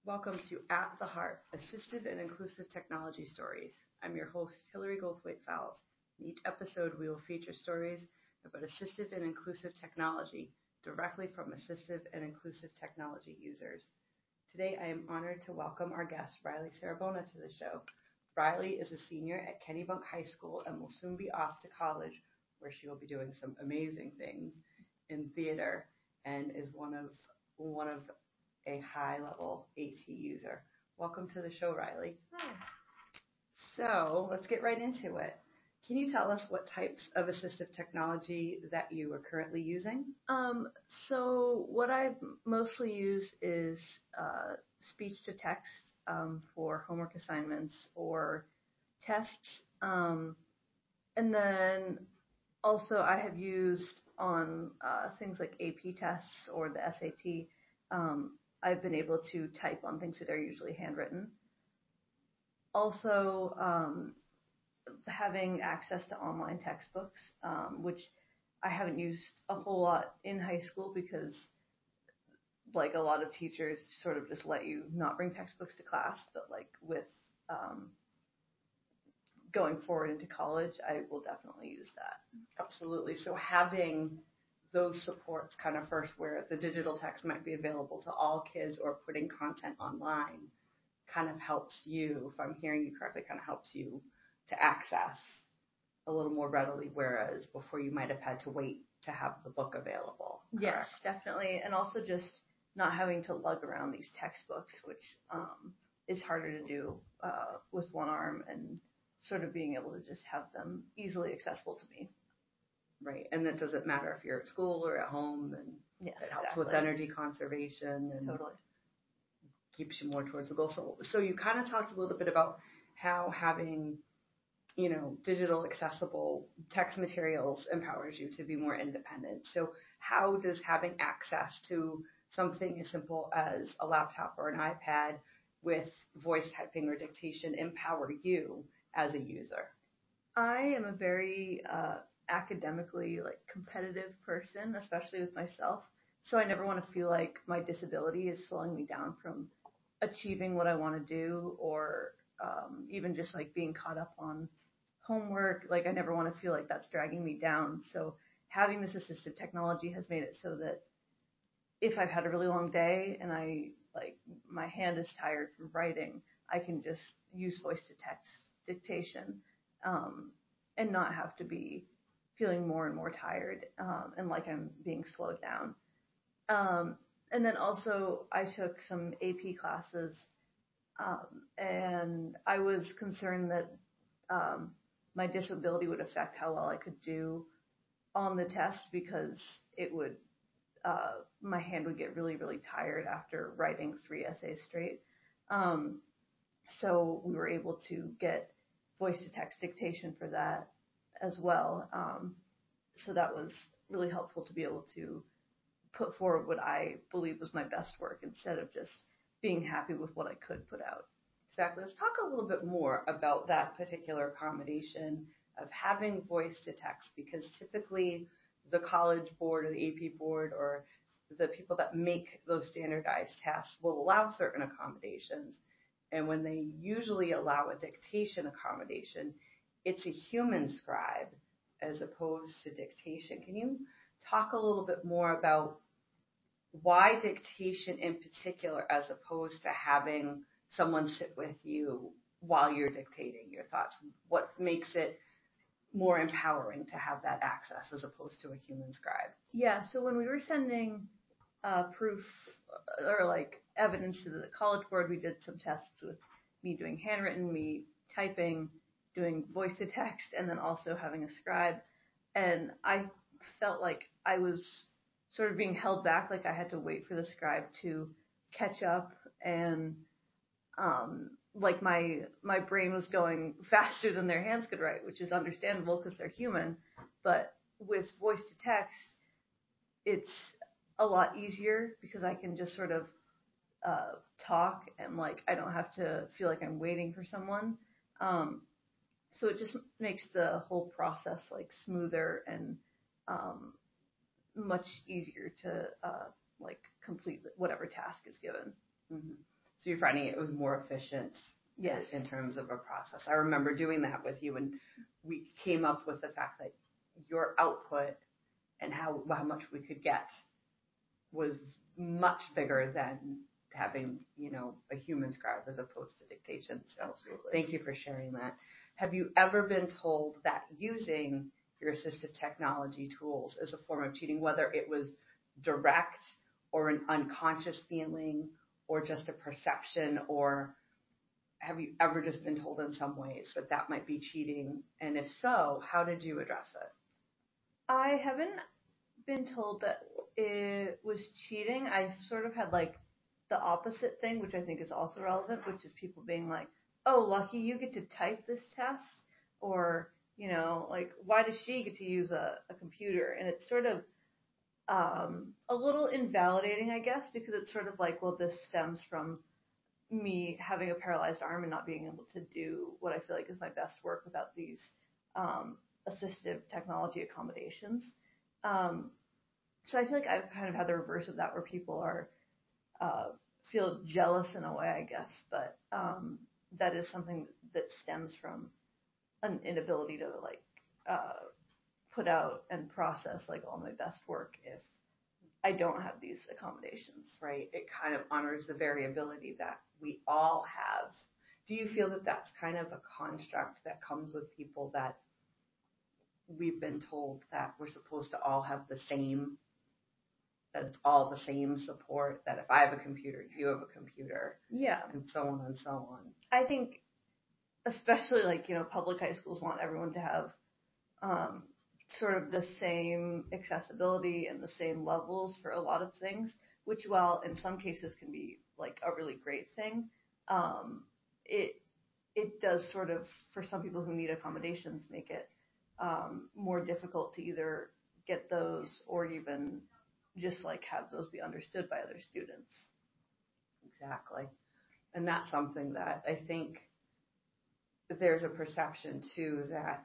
Welcome to At the Heart Assistive and Inclusive Technology Stories. I'm your host, Hillary Goldthwait Fowles. In each episode, we will feature stories about assistive and inclusive technology directly from assistive and inclusive technology users. Today, I am honored to welcome our guest, Riley Sarabona, to the show. Riley is a senior at Kennebunk High School and will soon be off to college, where she will be doing some amazing things in theater and is one of a high-level AT user. Welcome to the show, Riley. Hi. So let's get right into it. Can you tell us what types of assistive technology that you are currently using? So what I mostly use is speech to text for homework assignments or tests. And then also I have used on things like AP tests or the SAT. I've been able to type on things that are usually handwritten. Also, having access to online textbooks, which I haven't used a whole lot in high school because, like, a lot of teachers sort of just let you not bring textbooks to class. But like with going forward into college, I will definitely use that. Absolutely. So having those supports kind of first where the digital text might be available to all kids or putting content online kind of helps you, if I'm hearing you correctly, kind of helps you to access a little more readily, whereas before you might have had to wait to have the book available. Correct? Yes, definitely. And also just not having to lug around these textbooks, which is harder to do with one arm, and sort of being able to just have them easily accessible to me. Right, and it doesn't matter if you're at school or at home, and yes, it helps exactly. with energy conservation and totally keeps you more towards the goal. So you kind of talked a little bit about how having, digital accessible text materials empowers you to be more independent. So how does having access to something as simple as a laptop or an iPad with voice typing or dictation empower you as a user? I am a very academically competitive person, especially with myself. So I never want to feel like my disability is slowing me down from achieving what I want to do, or even just being caught up on homework. I never want to feel like that's dragging me down. So having this assistive technology has made it so that if I've had a really long day and my hand is tired from writing, I can just use voice to text dictation and not have to be feeling more and more tired and like I'm being slowed down. And then also I took some AP classes and I was concerned that my disability would affect how well I could do on the test, because it would my hand would get really, really tired after writing 3 essays straight. So we were able to get voice to text dictation for that as well. So that was really helpful to be able to put forward what I believe was my best work instead of just being happy with what I could put out. Exactly. Let's talk a little bit more about that particular accommodation of having voice to text, because typically the college board or the AP board or the people that make those standardized tests will allow certain accommodations. And when they usually allow a dictation accommodation, it's a human scribe as opposed to dictation. Can you talk a little bit more about why dictation in particular, as opposed to having someone sit with you while you're dictating your thoughts? What makes it more empowering to have that access as opposed to a human scribe? Yeah, so when we were sending proof or evidence to the college board, we did some tests with me doing handwritten, me typing, doing voice to text, and then also having a scribe. And I felt like I was sort of being held back, like I had to wait for the scribe to catch up, and my brain was going faster than their hands could write, which is understandable because they're human. But with voice to text, it's a lot easier because I can just sort of talk, and I don't have to feel like I'm waiting for someone. So it just makes the whole process smoother and much easier to complete whatever task is given. Mm-hmm. So you're finding it was more efficient. Yes. In terms of a process. I remember doing that with you, and we came up with the fact that your output and how much we could get was much bigger than having, a human scribe as opposed to dictation. So Absolutely. Thank you for sharing that. Have you ever been told that using your assistive technology tools is a form of cheating, whether it was direct or an unconscious feeling or just a perception, or have you ever just been told in some ways that might be cheating? And if so, how did you address it? I haven't been told that it was cheating. I've sort of had like the opposite thing, which I think is also relevant, which is people being like, oh, Lucky, you get to type this test, or, like, why does she get to use a computer? And it's sort of a little invalidating, I guess, because it's sort of like, well, this stems from me having a paralyzed arm and not being able to do what I feel like is my best work without these assistive technology accommodations. So I feel like I've kind of had the reverse of that, where people are feel jealous in a way, I guess, but that is something that stems from an inability to like put out and process like all my best work if I don't have these accommodations. Right. It kind of honors the variability that we all have. Do you feel that that's kind of a construct that comes with people, that we've been told that we're supposed to all have the same, that it's all the same support, that if I have a computer, you have a computer, Yeah. and so on and so on? I think especially like, public high schools want everyone to have sort of the same accessibility and the same levels for a lot of things, which, while in some cases can be like a really great thing, it does sort of, for some people who need accommodations, make it more difficult to either get those or even just like have those be understood by other students. Exactly. And that's something that I think there's a perception too, that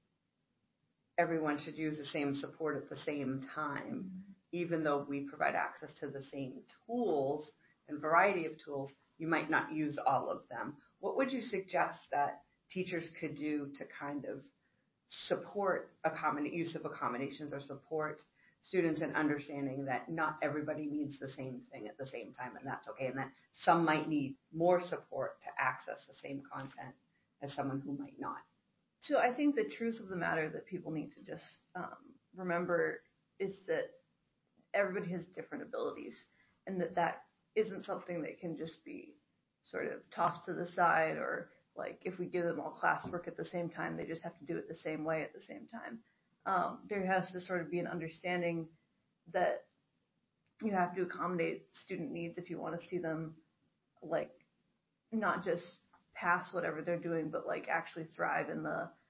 everyone should use the same support at the same time, even though we provide access to the same tools and variety of tools. You might not use all of them. What would you suggest that teachers could do to kind of support use of accommodations, or support students in understanding that not everybody needs the same thing at the same time, and that's okay, and that some might need more support to access the same content as someone who might not? So I think the truth of the matter that people need to just remember is that everybody has different abilities, and that isn't something that can just be sort of tossed to the side, or like if we give them all classwork at the same time, they just have to do it the same way at the same time. There has to sort of be an understanding that you have to accommodate student needs if you want to see them like not just pass whatever they're doing, but like actually thrive in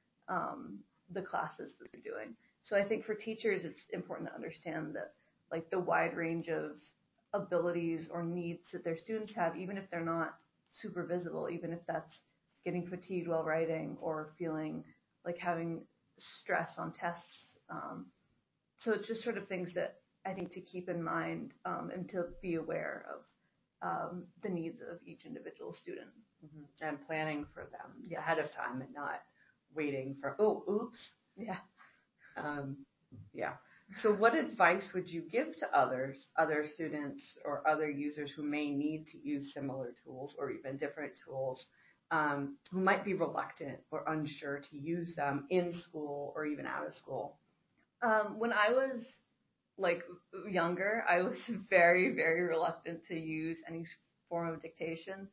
the classes that they're doing. So I think for teachers, it's important to understand that like the wide range of abilities or needs that their students have, even if they're not super visible, even if that's getting fatigued while writing or feeling like having stress on tests. So it's just sort of things that I think to keep in mind and to be aware of the needs of each individual student. Mm-hmm. And planning for them ahead of time, and not waiting for, oops. Yeah. Yeah. So what advice would you give to other students or other users who may need to use similar tools or even different tools, who might be reluctant or unsure to use them in school or even out of school? When I was like younger, I was very, very reluctant to use any form of dictation.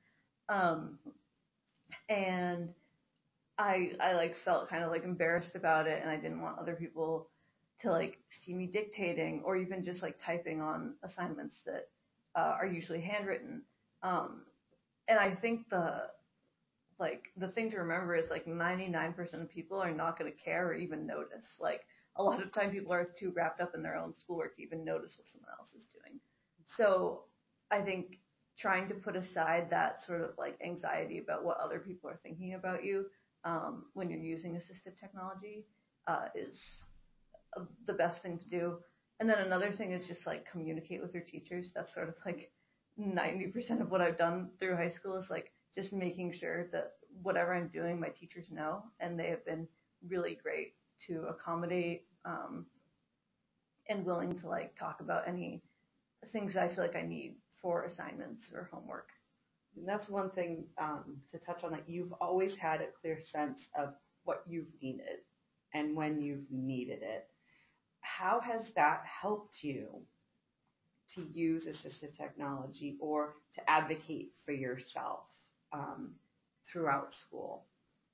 And I like felt kind of like embarrassed about it, and I didn't want other people to like see me dictating or even just like typing on assignments that are usually handwritten. And I think the thing to remember is like 99% of people are not going to care or even notice. Like a lot of time people are too wrapped up in their own schoolwork to even notice what someone else is doing. So I think trying to put aside that sort of like anxiety about what other people are thinking about you when you're using assistive technology is the best thing to do. And then another thing is just like communicate with your teachers. That's sort of like 90% of what I've done through high school is like just making sure that whatever I'm doing, my teachers know, and they have been really great to accommodate and willing to like talk about any things I feel like I need for assignments or homework. And that's one thing to touch on, that you've always had a clear sense of what you've needed and when you've needed it. How has that helped you to use assistive technology or to advocate for yourself throughout school?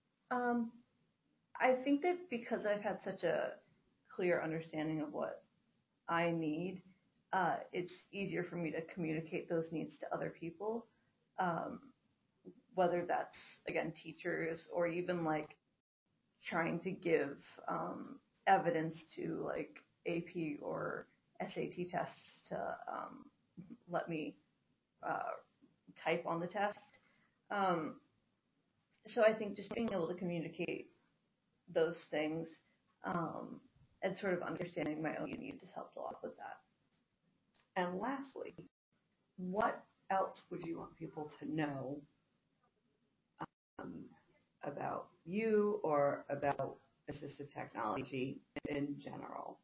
I think that because I've had such a clear understanding of what I need, it's easier for me to communicate those needs to other people, whether that's, again, teachers or even like trying to give evidence to like AP or SAT tests to let me type on the test. So I think just being able to communicate those things and sort of understanding my own needs has helped a lot with that. And lastly, what else would you want people to know about you or about assistive technology in general?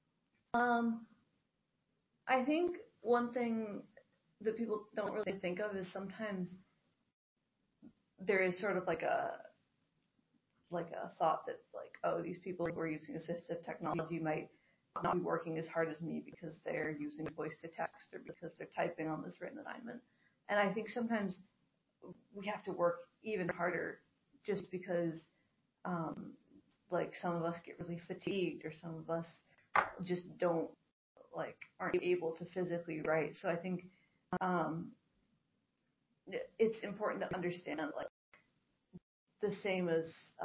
I think one thing that people don't really think of is sometimes there is sort of like a thought that like, oh, these people who are using assistive technology might not be working as hard as me because they're using voice to text or because they're typing on this written assignment. And I think sometimes we have to work even harder just because like some of us get really fatigued or some of us just aren't able to physically write. So I think it's important to understand like the same as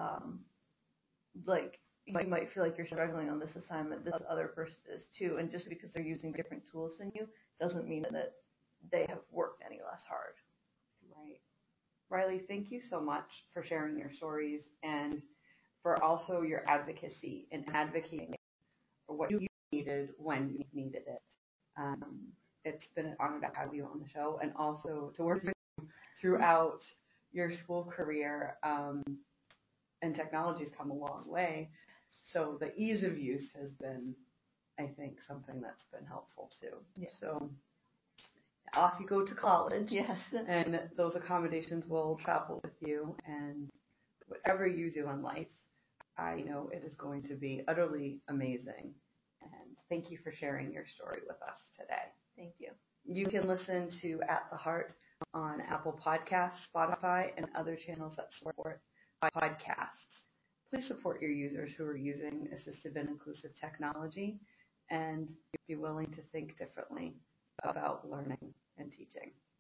like you might feel like you're struggling on this assignment, this other person is too, and just because they're using different tools than you doesn't mean that they have worked any less hard. Right. Riley, thank you so much for sharing your stories and for also your advocacy and advocating for what you needed when you needed it. It's been an honor to have you on the show and also to work with you throughout your school career. And technology's come a long way. So the ease of use has been, I think, something that's been helpful too. Yes. So off you go to college. Yes. And those accommodations will travel with you. And whatever you do in life, I know it is going to be utterly amazing. And thank you for sharing your story with us today. Thank you. You can listen to At the Heart on Apple Podcasts, Spotify, and other channels that support podcasts. Please support your users who are using assistive and inclusive technology and be willing to think differently about learning and teaching.